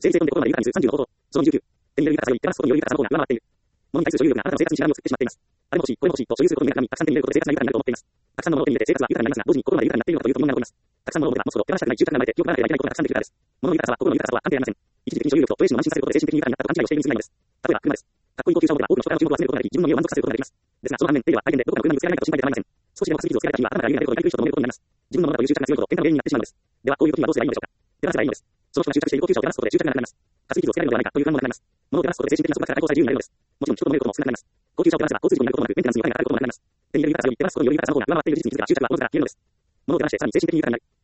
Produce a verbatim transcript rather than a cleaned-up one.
生理性根で心まで豊かにするさんじゅうの方法。そのにじゅうきゅう。手に入れる豊かさより手放すことによる豊かさの方が上回っている。物に対する所有欲があなたの生活にしがみを作ってしまっています。あれも欲しい、これも欲しいと所有することによるためにたくさん手に入れることで生活が豊かになると思っています。たくさんのものを手に入れて生活は豊かになりますが、同時に心まで豊かになっているのかというと疑問が残ります。たくさんのものを持つほど手放したくない重圧が生まれて記憶がなければいけないことがたくさん出てくるからです。物の豊かさは心の豊かさとは関係ありません。一時的に所有欲とド S の安心させることで精神的に豊かになったと勘違いをしているに過ぎないのです。例えば、車です。かっこいい高級車を持てば多くの人からの注目を集めることができ、自分の身を満足させることができます。ですが、その反面、手では大変でどこかの車にぶつけられないかと心配でたまりません。少しでも高すぎずをつけられた日には頭から有名なことを大空人と揉めることになります。自分のものだという執着が強いほど喧嘩の原因になってしまうのです。では、こういう時にはどうすればいいのでしょうか。手放せばいいのです。その人が執着している高級車を手放すことで執着がなくなります。稼ぎ傷をつけられるのではないかという不安もなくなります。物を手放すことで精神的な束縛から解放され自由になれるのです。もちろん人と揉めることも少なくなります。高級車を手放せば交通事故になることもなく、メンテナンスにお金がかかることもなくなります。手に入れる豊かさより手放すことによる豊かさの方が上回っている事実に気づけば執着はおのずから消えるのです。物を手放してさらに精神的に豊かになる。